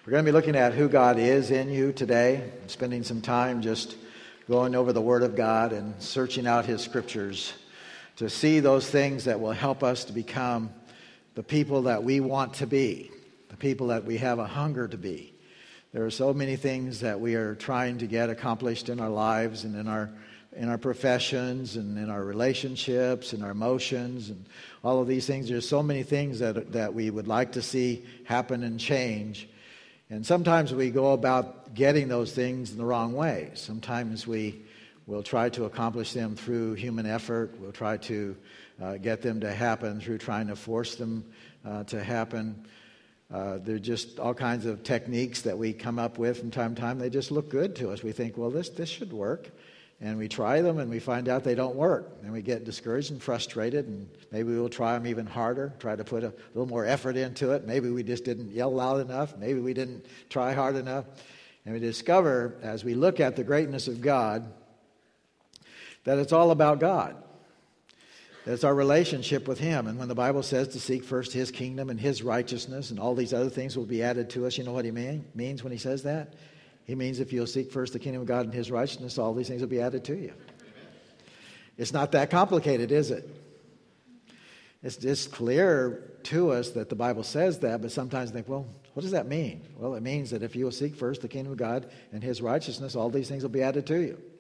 We're going to be looking at who God is in you today, spending some time just going over the Word of God and searching out His Scriptures to see those things that will help us to become the people that we want to be, the people that we have a hunger to be. There are so many things that we are trying to get accomplished in our lives and in our professions and in our relationships and our emotions and all of these things. There's so many things that we would like to see happen and change. And sometimes we go about getting those things in the wrong way. Sometimes we will try to accomplish them through human effort. We'll try to get them to happen through trying to force them to happen. There are just all kinds of techniques that we come up with from time to time. They just look good to us. We think, well, this should work. And we try them and we find out they don't work. And we get discouraged and frustrated, and maybe we'll try them even harder, try to put a little more effort into it. Maybe we just didn't yell loud enough. Maybe we didn't try hard enough. And we discover, as we look at the greatness of God, that it's all about God. That it's our relationship with Him. And when the Bible says to seek first His kingdom and His righteousness and all these other things will be added to us, you know what He means when He says that? He means if you'll seek first the kingdom of God and His righteousness, all these things will be added to you. It's not that complicated, is it? It's just clear to us that the Bible says that, but sometimes think, well, what does that mean? Well, it means that if you will seek first the kingdom of God and His righteousness, all these things will be added to you.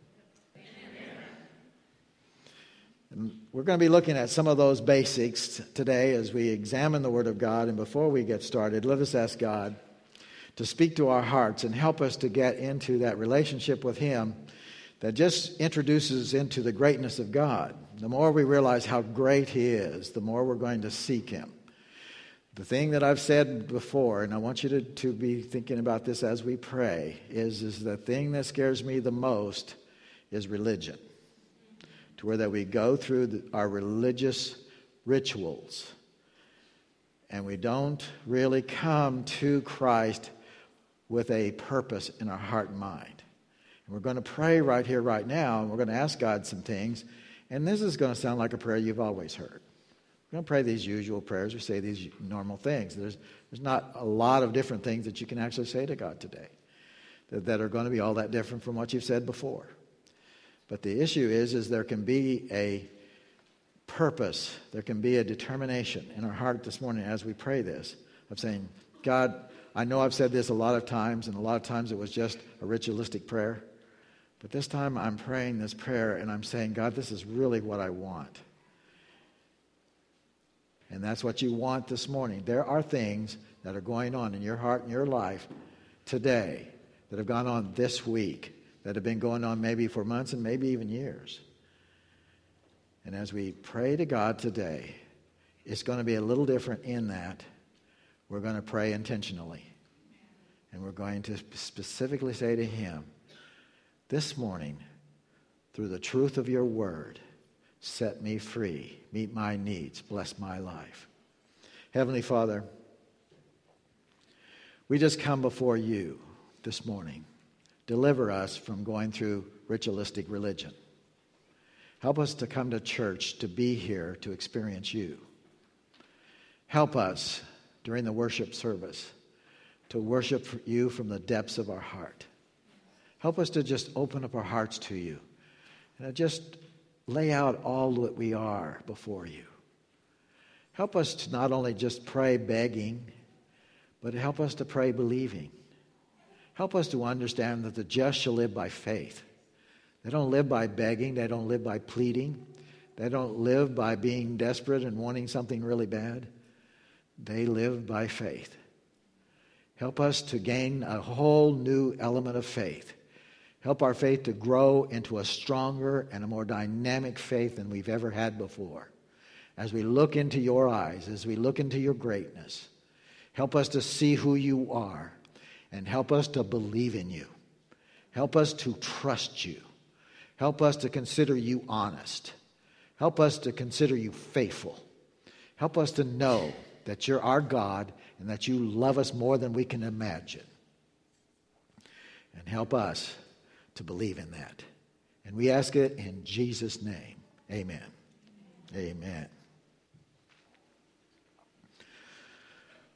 And we're going to be looking at some of those basics today as we examine the Word of God. And before we get started, let us ask God to speak to our hearts and help us to get into that relationship with Him that just introduces into the greatness of God. The more we realize how great He is, the more we're going to seek Him. The thing that I've said before, and I want you to be thinking about this as we pray, is the thing that scares me the most is religion. To where that we go through our religious rituals and we don't really come to Christ with a purpose in our heart and mind. And we're going to pray right here, right now, and we're going to ask God some things. And this is going to sound like a prayer you've always heard. We're going to pray these usual prayers or say these normal things. There's not a lot of different things that you can actually say to God today that are going to be all that different from what you've said before. But the issue is there can be a purpose, there can be a determination in our heart this morning as we pray this, of saying, God, I know I've said this a lot of times, and a lot of times it was just a ritualistic prayer. But this time I'm praying this prayer and I'm saying, God, this is really what I want. And that's what you want this morning. There are things that are going on in your heart and your life today that have gone on this week, that have been going on maybe for months and maybe even years. And as we pray to God today, it's going to be a little different in that we're going to pray intentionally. And we're going to specifically say to Him, this morning, through the truth of your word, set me free, meet my needs, bless my life. Heavenly Father, we just come before you this morning. Deliver us from going through ritualistic religion. Help us to come to church, to be here, to experience you. Help us during the worship service to worship you from the depths of our heart. Help us to just open up our hearts to you and just lay out all that we are before you. Help us to not only just pray begging, but help us to pray believing. Help us to understand that the just shall live by faith. They don't live by begging. They don't live by pleading. They don't live by being desperate and wanting something really bad. They live by faith. Help us to gain a whole new element of faith. Help our faith to grow into a stronger and a more dynamic faith than we've ever had before. As we look into your eyes, as we look into your greatness, help us to see who you are and help us to believe in you. Help us to trust you. Help us to consider you honest. Help us to consider you faithful. Help us to know that you're our God and that you love us more than we can imagine. And help us to believe in that. And we ask it in Jesus' name. Amen. Amen.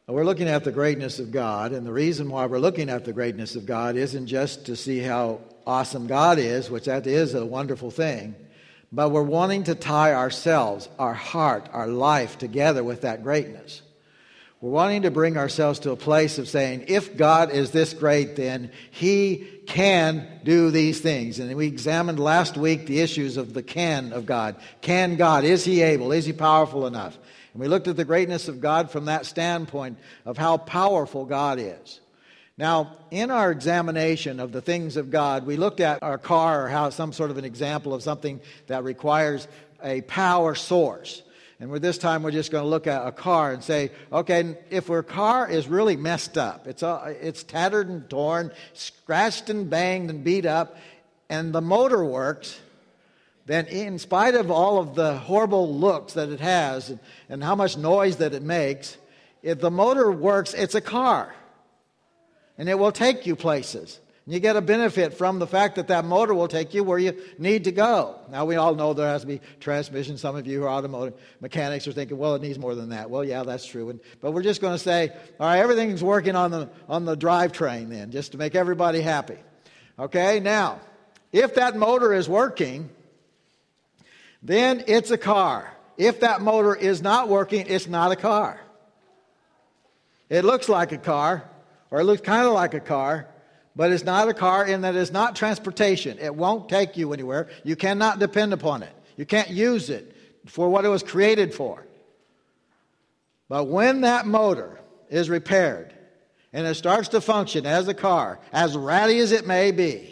We're looking at the greatness of God, and the reason why we're looking at the greatness of God isn't just to see how awesome God is, which that is a wonderful thing, but we're wanting to tie ourselves, our heart, our life together with that greatness. We're wanting to bring ourselves to a place of saying, if God is this great, then He can do these things. And we examined last week the issues of the can of God. Can God? Is He able? Is He powerful enough? And we looked at the greatness of God from that standpoint of how powerful God is. Now, in our examination of the things of God, we looked at our car or how some sort of an example of something that requires a power source. And with this time, we're just going to look at a car and say, okay, if our car is really messed up, it's tattered and torn, scratched and banged and beat up, and the motor works, then in spite of all of the horrible looks that it has and how much noise that it makes, if the motor works, it's a car. And it will take you places. And you get a benefit from the fact that that motor will take you where you need to go. Now, we all know there has to be transmission. Some of you who are automotive mechanics are thinking, well, it needs more than that. Well, yeah, that's true. But we're just going to say, all right, everything's working on the drivetrain then, just to make everybody happy. Okay, now, if that motor is working, then it's a car. If that motor is not working, it's not a car. It looks like a car, or it looks kind of like a car, but it's not a car in that it's not transportation. It won't take you anywhere. You cannot depend upon it. You can't use it for what it was created for. But when that motor is repaired and it starts to function as a car, as ratty as it may be,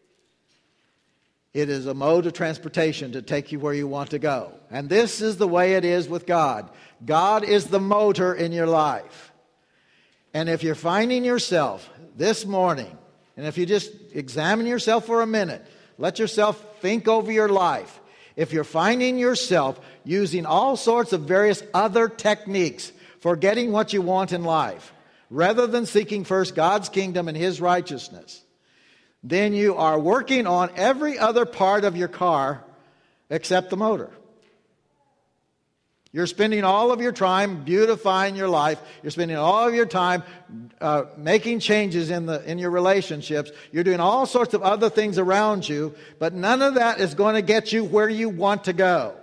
it is a mode of transportation to take you where you want to go. And this is the way it is with God. God is the motor in your life. And if you're finding yourself this morning, and if you just examine yourself for a minute, let yourself think over your life. If you're finding yourself using all sorts of various other techniques for getting what you want in life, rather than seeking first God's kingdom and His righteousness, then you are working on every other part of your car except the motor. You're spending all of your time beautifying your life. You're spending all of your time making changes in your relationships. You're doing all sorts of other things around you, but none of that is going to get you where you want to go.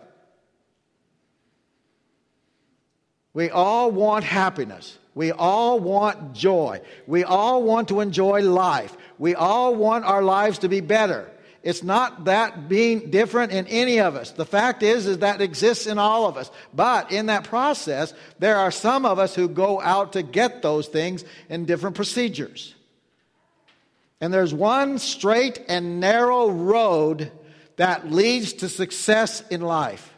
We all want happiness. We all want joy. We all want to enjoy life. We all want our lives to be better. It's not that being different in any of us. The fact is that exists in all of us. But in that process, there are some of us who go out to get those things in different procedures. And there's one straight and narrow road that leads to success in life.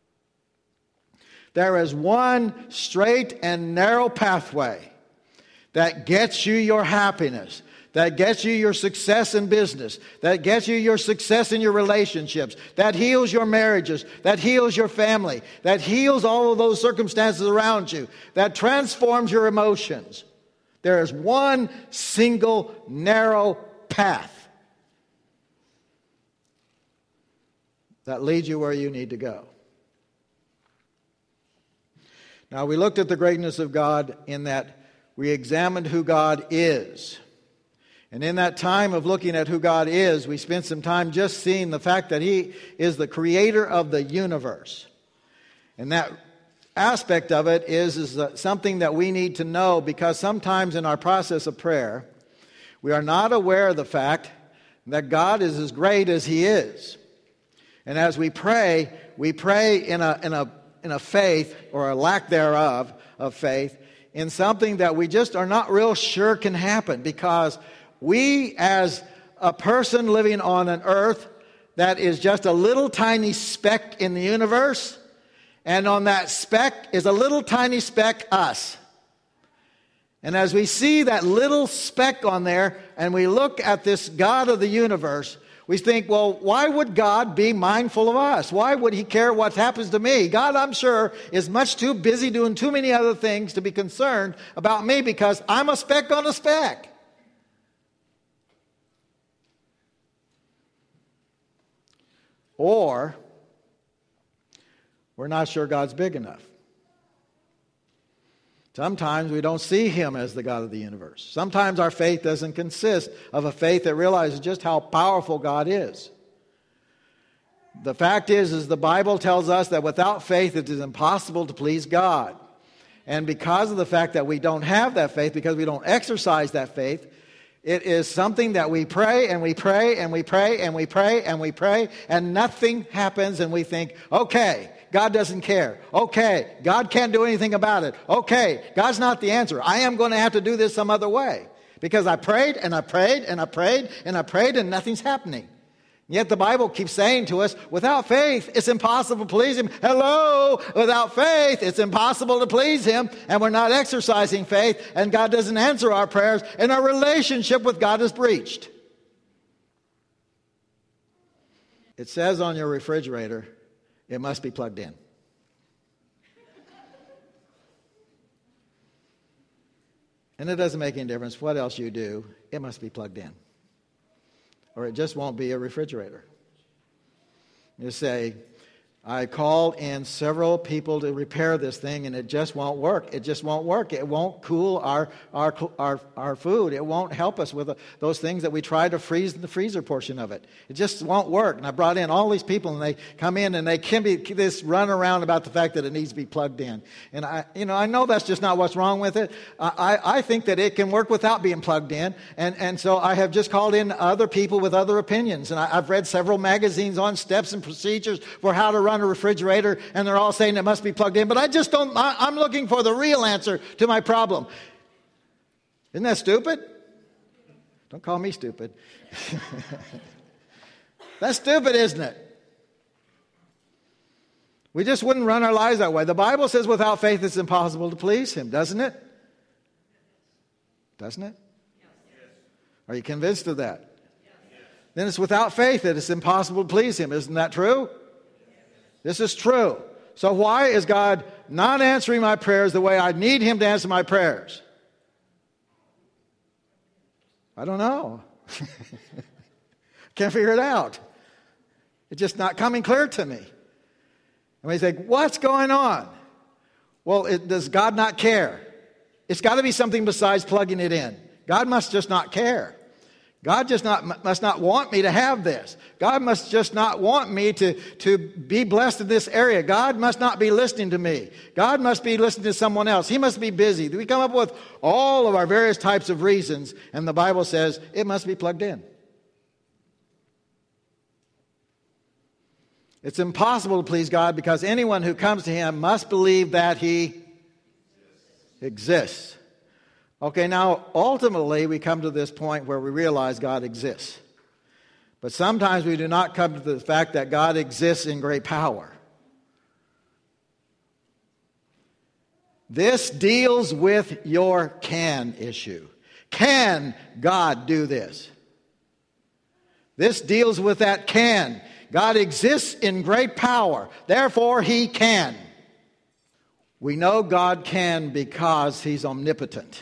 There is one straight and narrow pathway that gets you your happiness, that gets you your success in business, that gets you your success in your relationships, that heals your marriages, that heals your family, that heals all of those circumstances around you, that transforms your emotions. There is one single narrow path that leads you where you need to go. Now, we looked at the greatness of God in that we examined who God is. And in that time of looking at who God is, we spent some time just seeing the fact that He is the creator of the universe. And that aspect of it is something that we need to know, because sometimes in our process of prayer, we are not aware of the fact that God is as great as He is. And as we pray in a faith, or a lack thereof of faith, in something that we just are not real sure can happen, because we, as a person living on an earth that is just a little tiny speck in the universe, and on that speck is a little tiny speck, us. And as we see that little speck on there, and we look at this God of the universe, we think, well, why would God be mindful of us? Why would He care what happens to me? God, I'm sure, is much too busy doing too many other things to be concerned about me, because I'm a speck on a speck. Or we're not sure God's big enough Sometimes we don't see him as the God of the universe. Sometimes our faith doesn't consist of a faith that realizes just how powerful God is. The fact is the Bible tells us that without faith it is impossible to please God. And because of the fact that we don't have that faith, because we don't exercise that faith, it is something that we pray and we pray and we pray and we pray and we pray and nothing happens and we think, okay, God doesn't care. Okay, God can't do anything about it. Okay, God's not the answer. I am going to have to do this some other way. Because I prayed and I prayed and I prayed and I prayed and nothing's happening. Yet the Bible keeps saying to us, without faith, it's impossible to please him. Hello, without faith, it's impossible to please him. And we're not exercising faith and God doesn't answer our prayers and our relationship with God is breached. It says on your refrigerator, it must be plugged in. And it doesn't make any difference what else you do. It must be plugged in. Or it just won't be a refrigerator. You say, I called in several people to repair this thing and it just won't work. It just won't work. It won't cool our food. It won't help us with those things that we try to freeze in the freezer portion of it. It just won't work. And I brought in all these people and they come in and they can be this run around about the fact that it needs to be plugged in. And I know that's just not what's wrong with it. I think that it can work without being plugged in. And so I have just called in other people with other opinions. And I've read several magazines on steps and procedures for how to run a refrigerator, and they're all saying it must be plugged in, but I just don't, I'm looking for the real answer to my problem. Isn't that stupid? Don't call me stupid. That's stupid, isn't it? We just wouldn't run our lives that way. The Bible says without faith it's impossible to please him, doesn't it? Doesn't it? Are you convinced of that? Then it's without faith that it's impossible to please him. Isn't that true? This is true. So why is God not answering my prayers the way I need him to answer my prayers? I don't know. Can't figure it out. It's just not coming clear to me. And we say, what's going on? Well, does God not care? It's got to be something besides plugging it in. God must just not care. God must not want me to have this. God must just not want me to be blessed in this area. God must not be listening to me. God must be listening to someone else. He must be busy. We come up with all of our various types of reasons, and the Bible says it must be plugged in. It's impossible to please God because anyone who comes to him must believe that he exists. Okay, now, ultimately, we come to this point where we realize God exists. But sometimes we do not come to the fact that God exists in great power. This deals with your can issue. Can God do this? This deals with that can. God exists in great power. Therefore, he can. We know God can because he's omnipotent.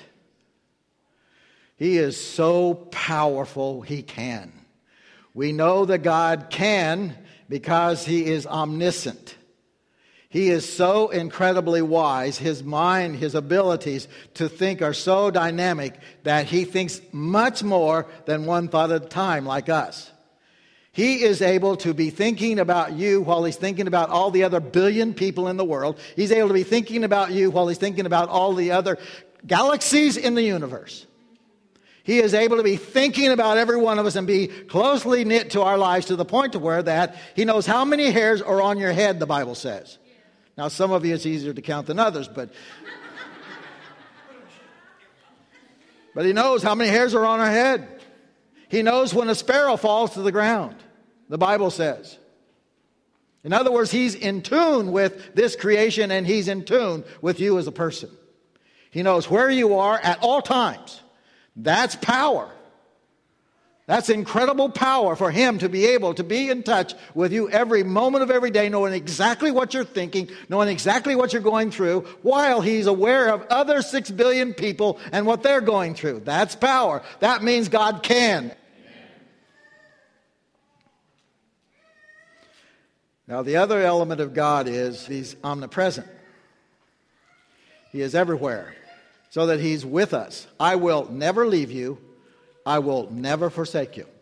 He is so powerful, he can. We know that God can because he is omniscient. He is so incredibly wise. His mind, his abilities to think are so dynamic that he thinks much more than one thought at a time, like us. He is able to be thinking about you while he's thinking about all the other billion people in the world. He's able to be thinking about you while he's thinking about all the other galaxies in the universe. He is able to be thinking about every one of us and be closely knit to our lives to the point to where that he knows how many hairs are on your head, the Bible says. Now, some of you it's easier to count than others, but he knows how many hairs are on our head. He knows when a sparrow falls to the ground, the Bible says. In other words, he's in tune with this creation and he's in tune with you as a person. He knows where you are at all times. That's power. That's incredible power for him to be able to be in touch with you every moment of every day, knowing exactly what you're thinking, knowing exactly what you're going through, while he's aware of other 6 billion people and what they're going through. That's power. That means God can. Now, the other element of God is he's omnipresent. He is everywhere. so that he's with us. I will never leave you. I will never forsake you.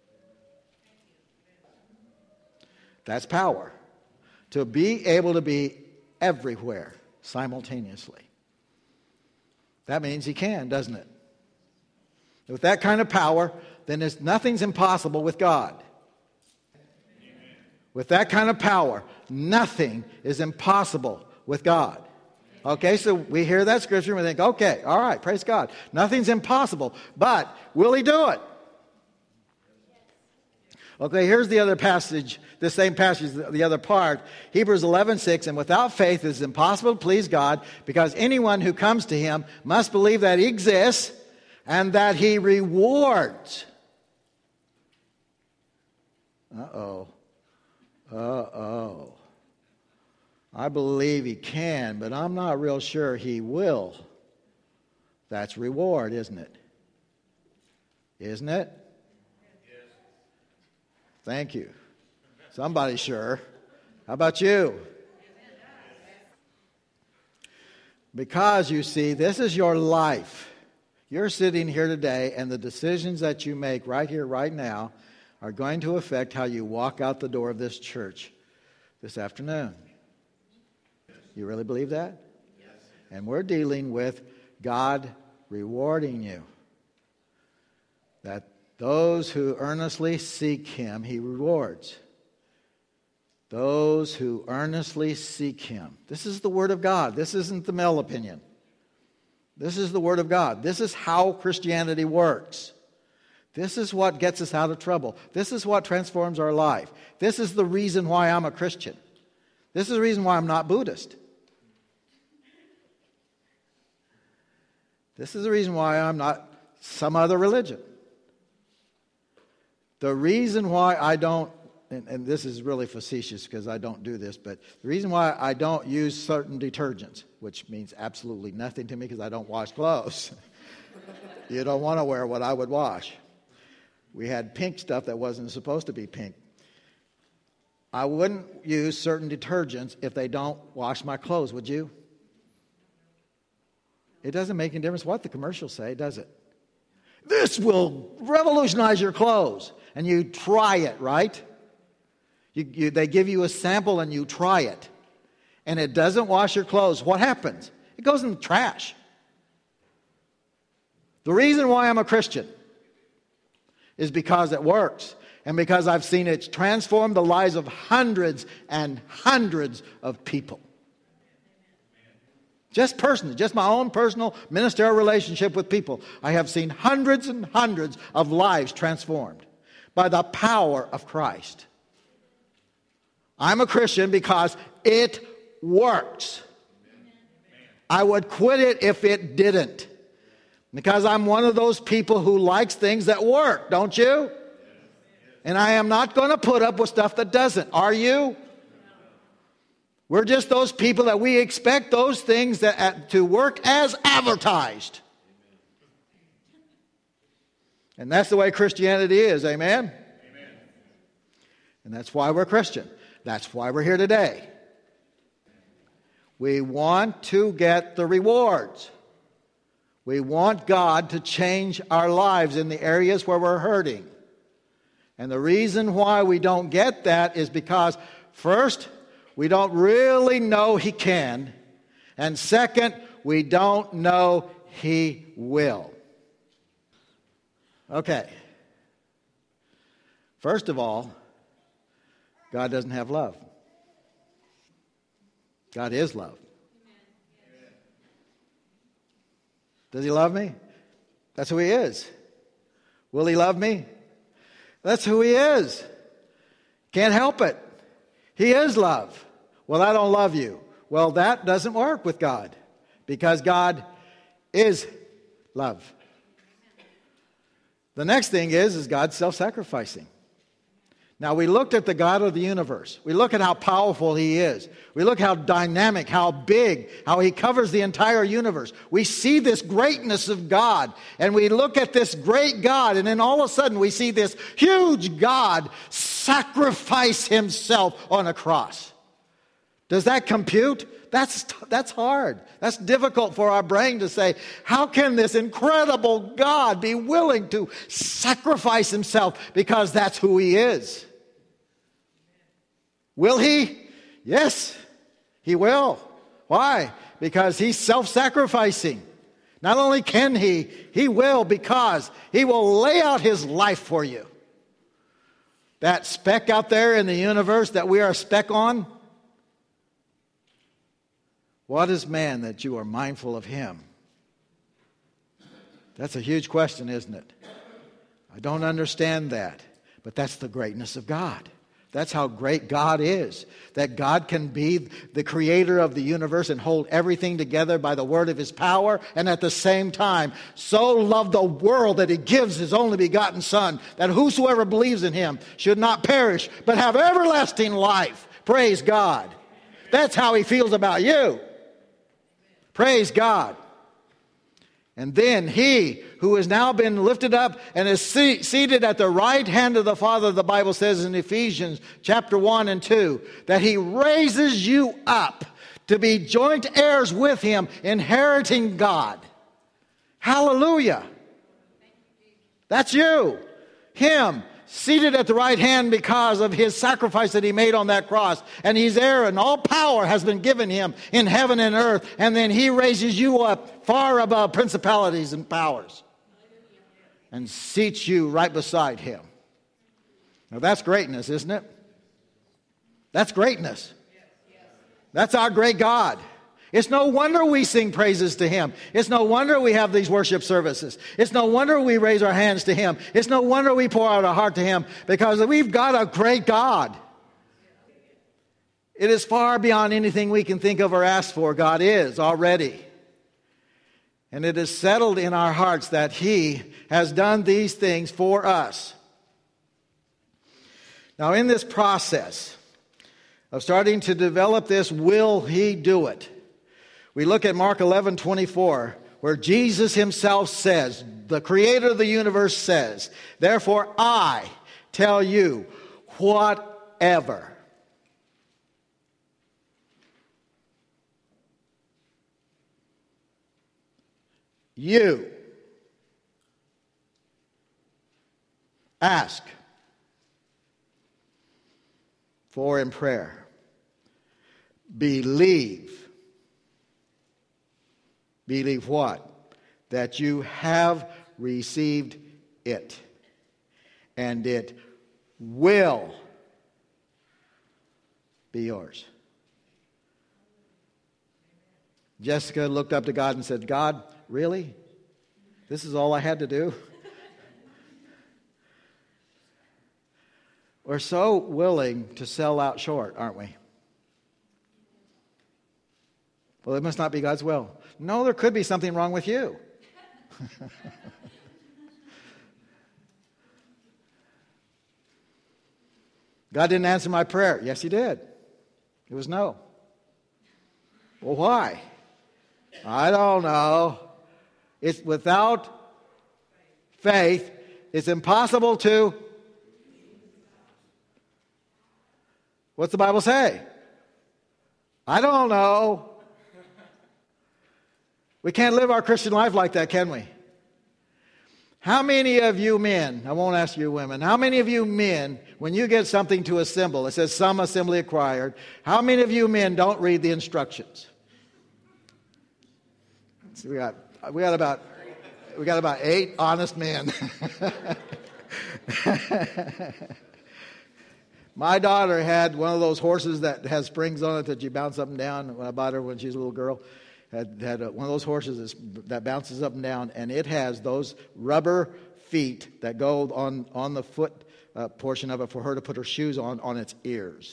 That's power. To be able to be everywhere simultaneously. That means he can, doesn't it? With that kind of power, then nothing's impossible with God. Amen. With that kind of power, nothing is impossible with God. Okay, so we hear that scripture and we think, okay, all right, praise God. Nothing's impossible, but will he do it? Okay, here's the other passage, the same passage, the other part. Hebrews 11:6, and without faith it is impossible to please God, because anyone who comes to him must believe that he exists and that he rewards. Uh-oh. I believe he can, but I'm not real sure he will. That's reward, isn't it? Isn't it? Yes. Thank you. Somebody's sure. How about you? Because, you see, this is your life. You're sitting here today, and the decisions that you make right here, right now, are going to affect how you walk out the door of this church this afternoon. You really believe that? Yes. And we're dealing with God rewarding you. That those who earnestly seek him, he rewards. Those who earnestly seek him. This is the Word of God. This isn't the male opinion. This is the Word of God. This is how Christianity works. This is what gets us out of trouble. This is what transforms our life. This is the reason why I'm a Christian. This is the reason why I'm not Buddhist. This is the reason why I'm not some other religion. The reason why I don't, and this is really facetious because I don't do this, but the reason why I don't use certain detergents, which means absolutely nothing to me because I don't wash clothes. You don't want to wear what I would wash. We had pink stuff that wasn't supposed to be pink. I wouldn't use certain detergents if they don't wash my clothes, would you? It doesn't make any difference what the commercials say, does it? This will revolutionize your clothes. And you try it, right? They give you a sample and you try it. And it doesn't wash your clothes. What happens? It goes in the trash. The reason why I'm a Christian is because it works. And because I've seen it transform the lives of hundreds and hundreds of people. Just personally, just my own personal ministerial relationship with people. I have seen hundreds and hundreds of lives transformed by the power of Christ. I'm a Christian because it works. I would quit it if it didn't. Because I'm one of those people who likes things that work, don't you? And I am not going to put up with stuff that doesn't. Are you? We're just those people that we expect those things to work as advertised. And that's the way Christianity is, amen? Amen. And that's why we're Christian. That's why we're here today. We want to get the rewards. We want God to change our lives in the areas where we're hurting. And the reason why we don't get that is because, first, we don't really know He can. And second, we don't know He will. Okay. First of all, God doesn't have love. God is love. Does He love me? That's who He is. Will He love me? That's who He is. Can't help it. He is love. Well, I don't love you. Well, that doesn't work with God because God is love. The next thing is God's self-sacrificing. Now, we looked at the God of the universe. We look at how powerful He is. We look how dynamic, how big, how He covers the entire universe. We see this greatness of God, and we look at this great God, and then all of a sudden we see this huge God sacrifice Himself on a cross. Does that compute? That's hard. That's difficult for our brain to say, how can this incredible God be willing to sacrifice himself because that's who he is? Will he? Yes, he will. Why? Because he's self-sacrificing. Not only can he will, because he will lay out his life for you. That speck out there in the universe that we are a speck on, what is man that you are mindful of him? That's a huge question, isn't it? I don't understand that, but that's the greatness of God. That's how great God is. That God can be the creator of the universe and hold everything together by the word of his power, and at the same time so love the world that he gives his only begotten Son, that whosoever believes in him should not perish but have everlasting life. Praise God. That's how he feels about you. Praise God. And then he who has now been lifted up and is seated at the right hand of the Father, the Bible says in Ephesians chapter 1 and 2, that he raises you up to be joint heirs with him, inheriting God. Hallelujah. That's you. Him. Seated at the right hand because of his sacrifice that he made on that cross. And he's there, and all power has been given him in heaven and earth. And then he raises you up far above principalities and powers and seats you right beside him. Now that's greatness, isn't it? That's greatness. That's our great God. It's no wonder we sing praises to him. It's no wonder we have these worship services. It's no wonder we raise our hands to him. It's no wonder we pour out our heart to him, because we've got a great God. It is far beyond anything we can think of or ask for. God is already. And it is settled in our hearts that he has done these things for us. Now, in this process of starting to develop this, will he do it? We look at Mark 11:24, where Jesus himself says, the creator of the universe says, therefore I tell you, whatever. You ask for in prayer, believe what? That you have received it, and it will be yours. Jessica looked up to God and said, God, really? This is all I had to do? We're so willing to sell out short, aren't we? Well, it must not be God's will. No, there could be something wrong with you. God didn't answer my prayer. Yes, he did. It was no. Well, why? I don't know. It's without faith, it's impossible to. What's the Bible say? I don't know. We can't live our Christian life like that, can we? How many of you men, I won't ask you women, how many of you men, when you get something to assemble, it says some assembly acquired, how many of you men don't read the instructions? So we got about 8 honest men. My daughter had one of those horses that has springs on it that you bounce up and down. When I bought her when she was a little girl, had one of those horses that bounces up and down, and it has those rubber feet that go on the foot portion of it for her to put her shoes on its ears.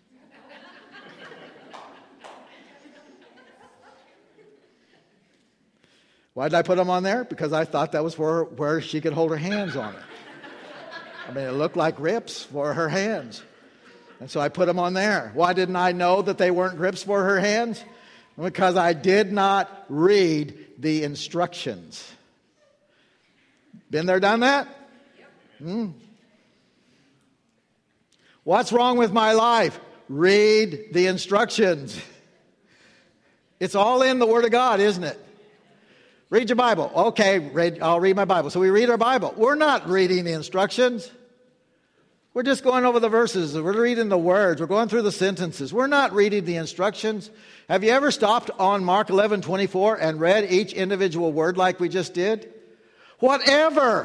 Why did I put them on there? Because I thought that was for where she could hold her hands on it. I mean, it looked like grips for her hands. And so I put them on there. Why didn't I know that they weren't grips for her hands? Because I did not read the instructions. Been there, done that? What's wrong with my life? Read the instructions. It's all in the Word of God, isn't it? Read your Bible. Okay, I'll read my Bible. So we read our Bible. We're not reading the instructions. We're just going over the verses. We're reading the words. We're going through the sentences. We're not reading the instructions. Have you ever stopped on Mark 11:24 and read each individual word like we just did? Whatever.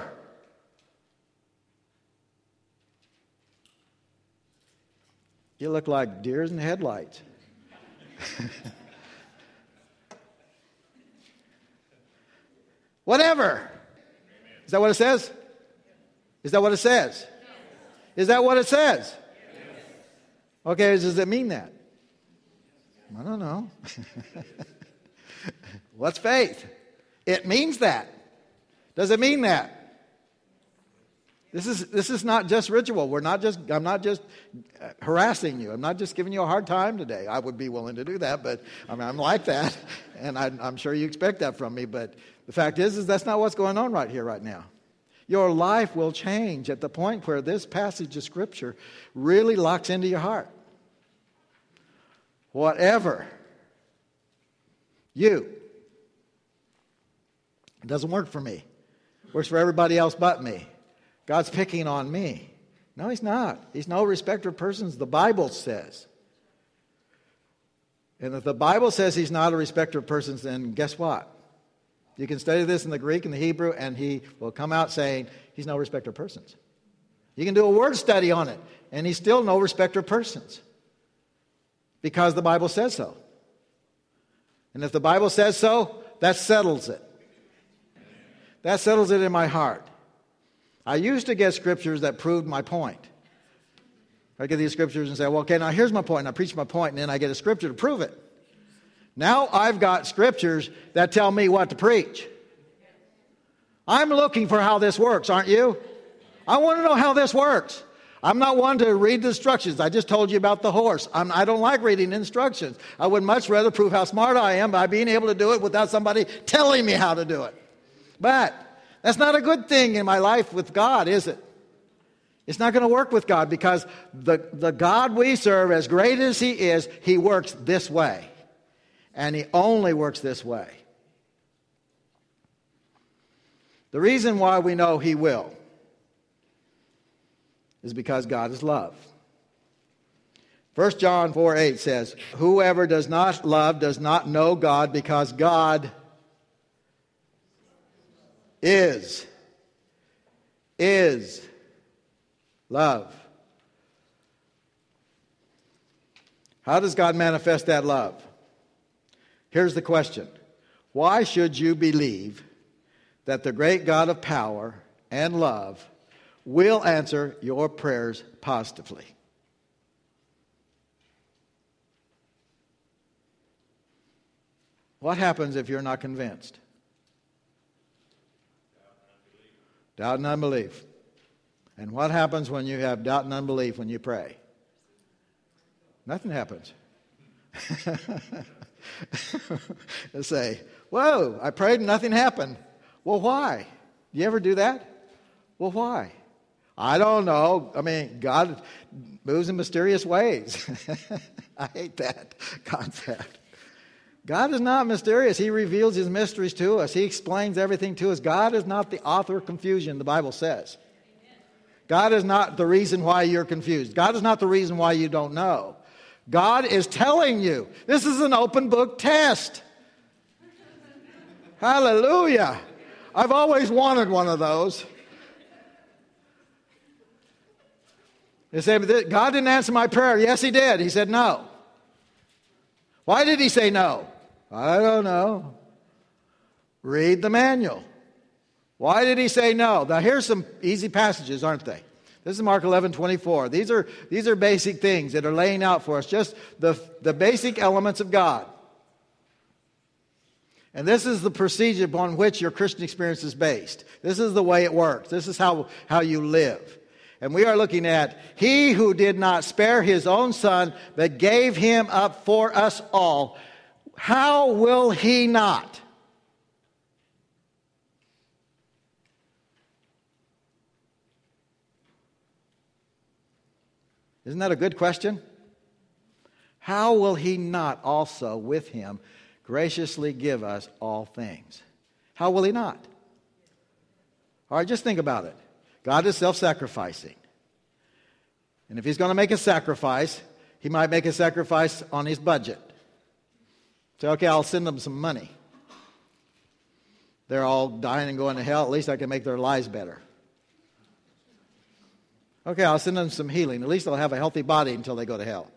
You look like deers in headlights. Whatever. Is that what it says? Is that what it says? Is that what it says? Okay, does it mean that? I don't know. What's faith? It means that. Does it mean that? This is not just ritual. I'm not just harassing you. I'm not just giving you a hard time today. I would be willing to do that, but I'm like that, and I'm sure you expect that from me. But the fact is that's not what's going on right here, right now. Your life will change at the point where this passage of Scripture really locks into your heart. Whatever. It doesn't work for me. It works for everybody else but me. God's picking on me. No, He's not. He's no respecter of persons, the Bible says. And if the Bible says He's not a respecter of persons, then guess what? You can study this in the Greek and the Hebrew, and He will come out saying He's no respecter of persons. You can do a word study on it, and He's still no respecter of persons. Because the Bible says so. And if the Bible says so, that settles it. That settles it in my heart. I used to get scriptures that proved my point. I get these scriptures and say, well, okay, now here's my point. And I preach my point, and then I get a scripture to prove it. Now I've got scriptures that tell me what to preach. I'm looking for how this works, aren't you? I want to know how this works. I'm not one to read the instructions. I just told you about the horse. I don't like reading instructions. I would much rather prove how smart I am by being able to do it without somebody telling me how to do it. But that's not a good thing in my life with God, is it? It's not going to work with God because the God we serve, as great as He is, He works this way. And He only works this way. The reason why we know He will is because God is love. 1 John 4:8 says, whoever does not love does not know God, because God is love. How does God manifest that love? Here's the question. Why should you believe that the great God of power and love will answer your prayers positively? What happens if you're not convinced? Doubt and unbelief. And what happens when you have doubt and unbelief when you pray? Nothing happens. They say, whoa, I prayed and nothing happened. Well, why? Do you ever do that? Well, why? I don't know. I mean, God moves in mysterious ways. I hate that concept. God is not mysterious. He reveals His mysteries to us. He explains everything to us. God is not the author of confusion, the Bible says. God is not the reason why you're confused. God is not the reason why you don't know. God is telling you. This is an open book test. Hallelujah. I've always wanted one of those. They say, God didn't answer my prayer. Yes, He did. He said no. Why did He say no? I don't know. Read the manual. Why did He say no? Now here's some easy passages, aren't they? This is Mark 11:24. These are basic things that are laying out for us, just the basic elements of God. And this is the procedure upon which your Christian experience is based. This is the way it works. This is how you live. And we are looking at He who did not spare His own Son, but gave Him up for us all. How will He not? Isn't that a good question? how will he not also with him graciously give us all things? How will he not? All right, just think about it. God is self-sacrificing. And if he's going to make a sacrifice, he might make a sacrifice on his budget. Say, okay, I'll send them some money. They're all dying and going to hell. At least I can make their lives better. Okay, I'll send them some healing. At least they'll have a healthy body until they go to hell.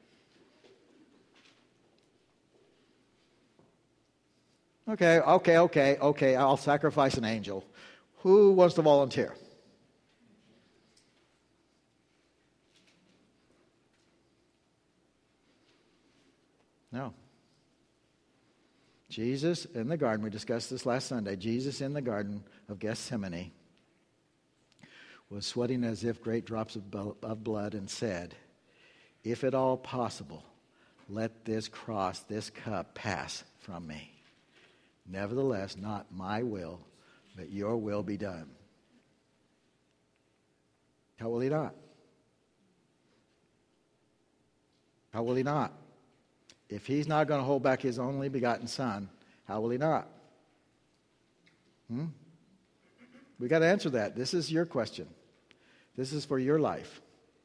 Okay, I'll sacrifice an angel. Who wants to volunteer? No. Jesus in the garden, we discussed this last Sunday, Jesus in the Garden of Gethsemane was sweating as if great drops of blood and said, if at all possible, let this cross, this cup pass from me. Nevertheless, not my will, but your will be done. How will he not? How will he not? If he's not going to hold back his only begotten Son, how will he not? We got to answer that. This is your question. This is for your life.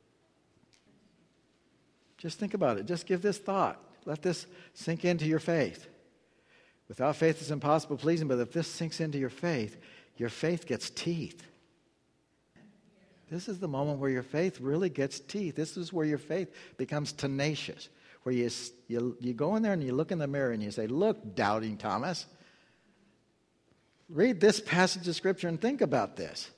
Just think about it. Just give this thought. Let this sink into your faith. Without faith, it's impossible to please him, but if this sinks into your faith gets teeth. This is the moment where your faith really gets teeth. This is where your faith becomes tenacious. Where you go in there and you look in the mirror and you say, look, doubting Thomas, read this passage of Scripture and think about this.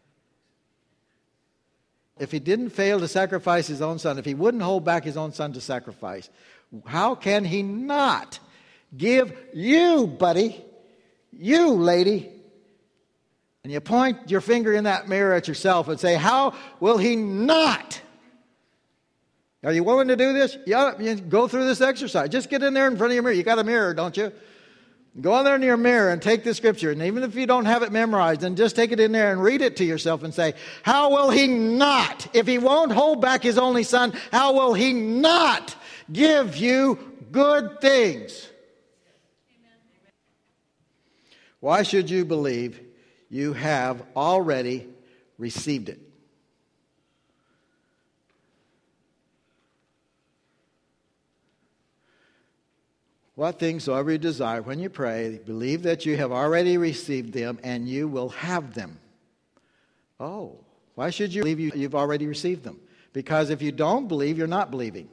If he didn't fail to sacrifice his own Son, if he wouldn't hold back his own Son to sacrifice, how can he not give you, buddy, you, lady, and you point your finger in that mirror at yourself and say, how will he not? Are you willing to do this? Yeah, you go through this exercise. Just get in there in front of your mirror. You got a mirror, don't you? Go in there in your mirror and take the Scripture. And even if you don't have it memorized, then just take it in there and read it to yourself and say, how will he not? If he won't hold back his only Son, how will he not give you good things? Why should you believe you have already received it? What things soever you desire, when you pray, believe that you have already received them and you will have them. Oh, why should you believe you've already received them? Because if you don't believe, you're not believing.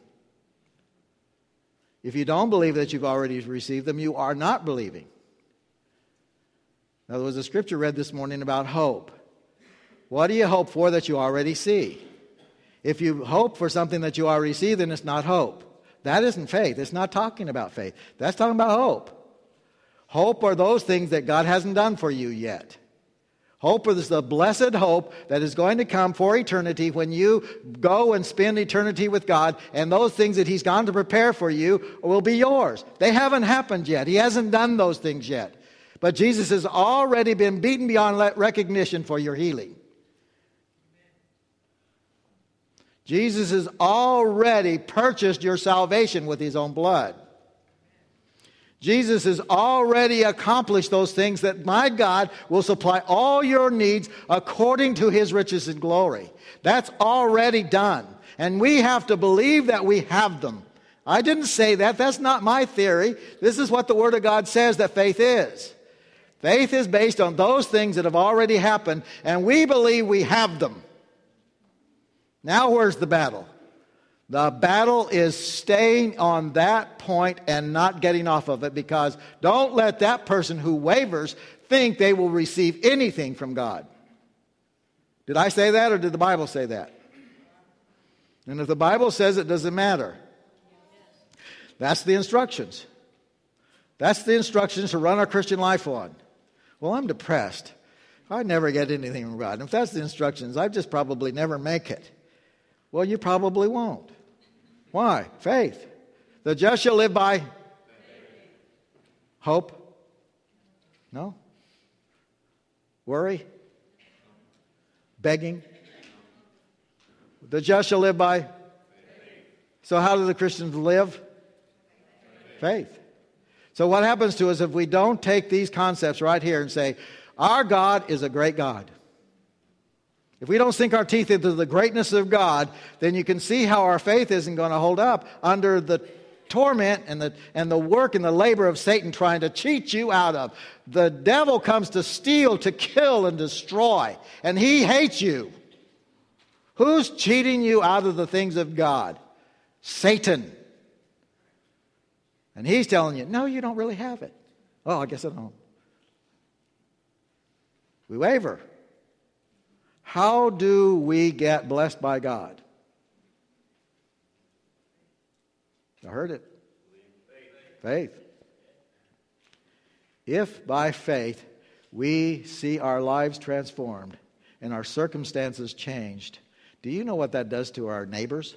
If you don't believe that you've already received them, you are not believing. Now, there was a scripture read this morning about hope. What do you hope for that you already see? If you hope for something that you already see, then it's not hope. That isn't faith. It's not talking about faith. That's talking about hope. Hope are those things that God hasn't done for you yet. Hope is the blessed hope that is going to come for eternity when you go and spend eternity with God, and those things that he's gone to prepare for you will be yours. They haven't happened yet. He hasn't done those things yet. But Jesus has already been beaten beyond recognition for your healing. Jesus has already purchased your salvation with his own blood. Jesus has already accomplished those things that my God will supply all your needs according to his riches and glory. That's already done. And we have to believe that we have them. I didn't say that. That's not my theory. This is what the Word of God says that faith is. Faith is based on those things that have already happened, and we believe we have them. Now where's the battle? The battle is staying on that point and not getting off of it, because don't let that person who wavers think they will receive anything from God. Did I say that, or did the Bible say that? And if the Bible says it, doesn't matter. That's the instructions. That's the instructions to run our Christian life on. Well, I'm depressed. I never get anything from God. And if that's the instructions, I just probably never make it. Well, you probably won't. Why? Faith. The just shall live by hope. No? Worry? Begging? The just shall live by So how do the Christians live? Faith. So what happens to us if we don't take these concepts right here and say, our God is a great God? If we don't sink our teeth into the greatness of God, then you can see how our faith isn't going to hold up under the torment and the work and the labor of Satan trying to cheat you out of. The devil comes to steal, to kill, and destroy. And he hates you. Who's cheating you out of the things of God? Satan. And he's telling you, no, you don't really have it. Oh, I guess I don't. We waver. How do we get blessed by God? I heard it. Faith. If by faith we see our lives transformed and our circumstances changed, do you know what that does to our neighbors?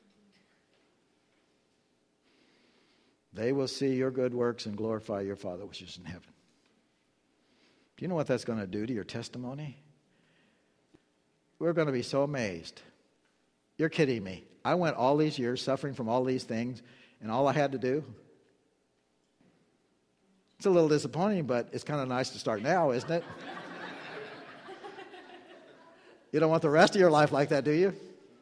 They will see your good works and glorify your Father which is in heaven. Do you know what that's going to do to your testimony? We're going to be so amazed. You're kidding me. I went all these years suffering from all these things, and all I had to do? It's a little disappointing, but it's kind of nice to start now, isn't it? You don't want the rest of your life like that, do you?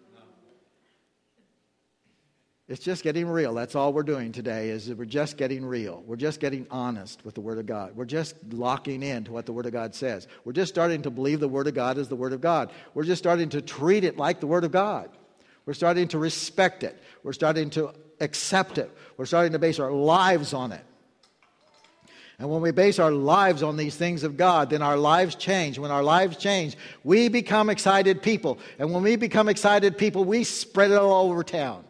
It's just getting real. That's all we're doing today, is we're just getting real. We're just getting honest with the Word of God. We're just locking in to what the Word of God says. We're just starting to believe the Word of God is the Word of God. We're just starting to treat it like the Word of God. We're starting to respect it. We're starting to accept it. We're starting to base our lives on it. And when we base our lives on these things of God, then our lives change. When our lives change, we become excited people. And when we become excited people, we spread it all over town.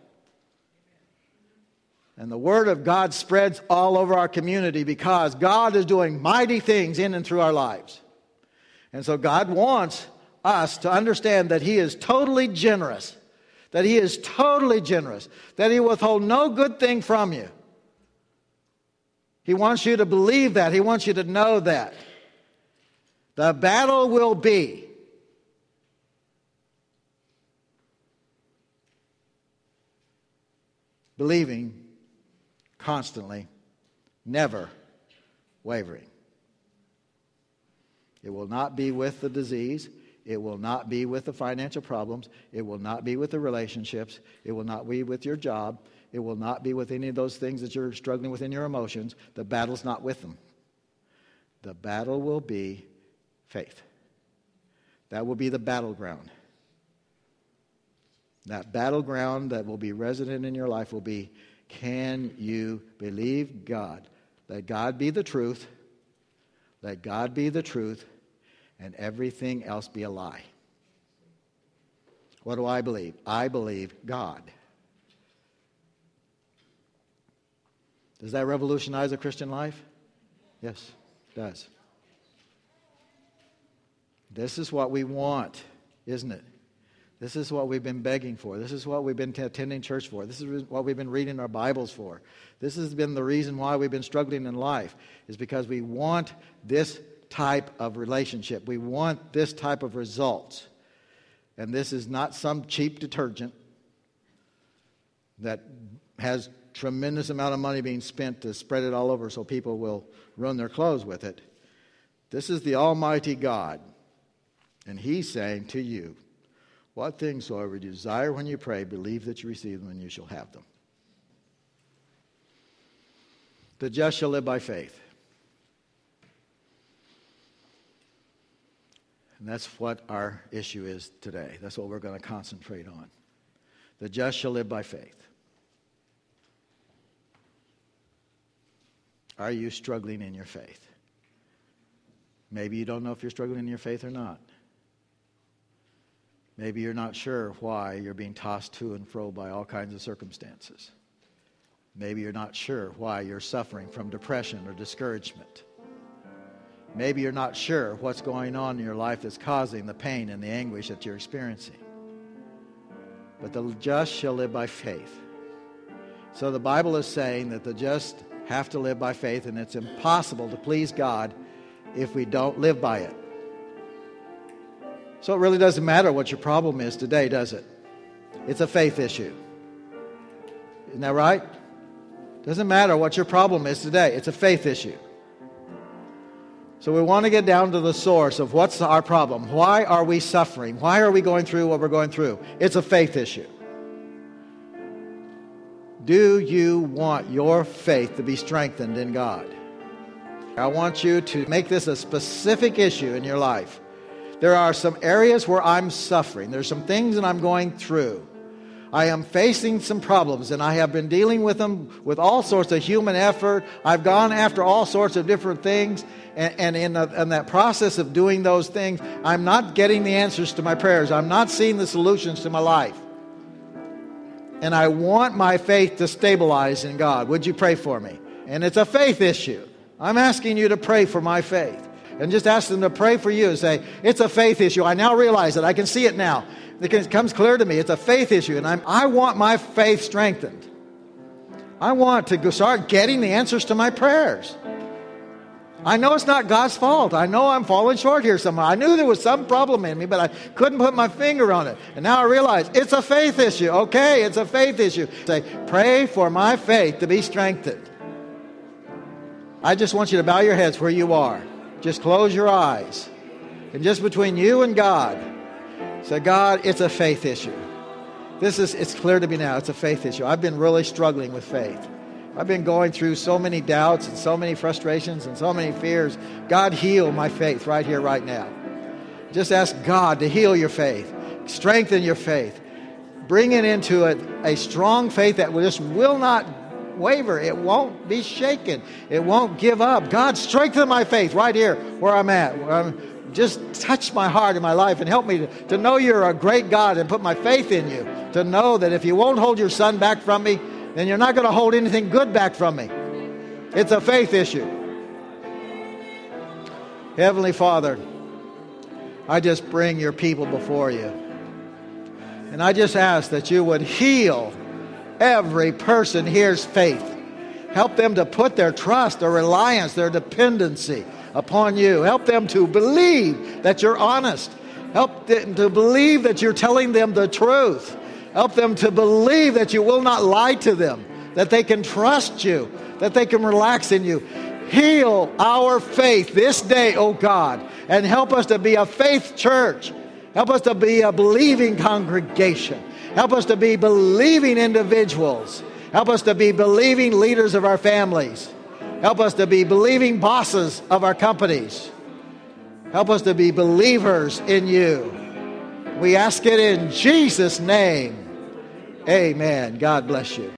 And the Word of God spreads all over our community because God is doing mighty things in and through our lives. And so God wants us to understand that He is totally generous. That He is totally generous. That He will withhold no good thing from you. He wants you to believe that. He wants you to know that. The battle will be believing constantly, never wavering. It will not be with the disease. It will not be with the financial problems. It will not be with the relationships. It will not be with your job. It will not be with any of those things that you're struggling with in your emotions. The battle's not with them. The battle will be faith. That will be the battleground. That battleground that will be resident in your life will be, can you believe God? Let God be the truth. Let God be the truth, and everything else be a lie. What do I believe? I believe God. Does that revolutionize a Christian life? Yes, it does. This is what we want, isn't it? This is what we've been begging for. This is what we've been attending church for. This is what we've been reading our Bibles for. This has been the reason why we've been struggling in life, is because we want this type of relationship. We want this type of results. And this is not some cheap detergent that has tremendous amount of money being spent to spread it all over so people will run their clothes with it. This is the Almighty God. And He's saying to you, what things soever you desire when you pray, believe that you receive them and you shall have them. The just shall live by faith. And that's what our issue is today. That's what we're going to concentrate on. The just shall live by faith. Are you struggling in your faith? Maybe you don't know if you're struggling in your faith or not. Maybe you're not sure why you're being tossed to and fro by all kinds of circumstances. Maybe you're not sure why you're suffering from depression or discouragement. Maybe you're not sure what's going on in your life that's causing the pain and the anguish that you're experiencing. But the just shall live by faith. So the Bible is saying that the just have to live by faith, and it's impossible to please God if we don't live by it. So it really doesn't matter what your problem is today, does it? It's a faith issue. Isn't that right? Doesn't matter what your problem is today. It's a faith issue. So we want to get down to the source of what's our problem. Why are we suffering? Why are we going through what we're going through? It's a faith issue. Do you want your faith to be strengthened in God? I want you to make this a specific issue in your life. There are some areas where I'm suffering. There's some things that I'm going through. I am facing some problems, and I have been dealing with them with all sorts of human effort. I've gone after all sorts of different things, and in that process of doing those things, I'm not getting the answers to my prayers. I'm not seeing the solutions to my life. And I want my faith to stabilize in God. Would you pray for me? And it's a faith issue. I'm asking you to pray for my faith. And just ask them to pray for you and say, it's a faith issue. I now realize it. I can see it now. It comes clear to me. It's a faith issue. And I want my faith strengthened. I want to start getting the answers to my prayers. I know it's not God's fault. I know I'm falling short here somewhere. I knew there was some problem in me, but I couldn't put my finger on it. And now I realize it's a faith issue. Okay, it's a faith issue. Say, pray for my faith to be strengthened. I just want you to bow your heads where you are. Just close your eyes. And just between you and God, say, God, it's a faith issue. It's clear to me now. It's a faith issue. I've been really struggling with faith. I've been going through so many doubts and so many frustrations and so many fears. God, heal my faith right here, right now. Just ask God to heal your faith. Strengthen your faith. Bring it into a strong faith that just will not waver. It won't be shaken. It won't give up. God, strengthen my faith right here where I'm at. Just touch my heart and my life and help me to know you're a great God and put my faith in you. To know that if you won't hold your son back from me, then you're not going to hold anything good back from me. It's a faith issue. Heavenly Father, I just bring your people before you. And I just ask that you would heal every person here's faith. Help them to put their trust, their reliance, their dependency upon you. Help them to believe that you're honest. Help them to believe that you're telling them the truth. Help them to believe that you will not lie to them, that they can trust you, that they can relax in you. Heal our faith this day, oh God, and help us to be a faith church. Help us to be a believing congregation. Help us to be believing individuals. Help us to be believing leaders of our families. Help us to be believing bosses of our companies. Help us to be believers in you. We ask it in Jesus' name. Amen. God bless you.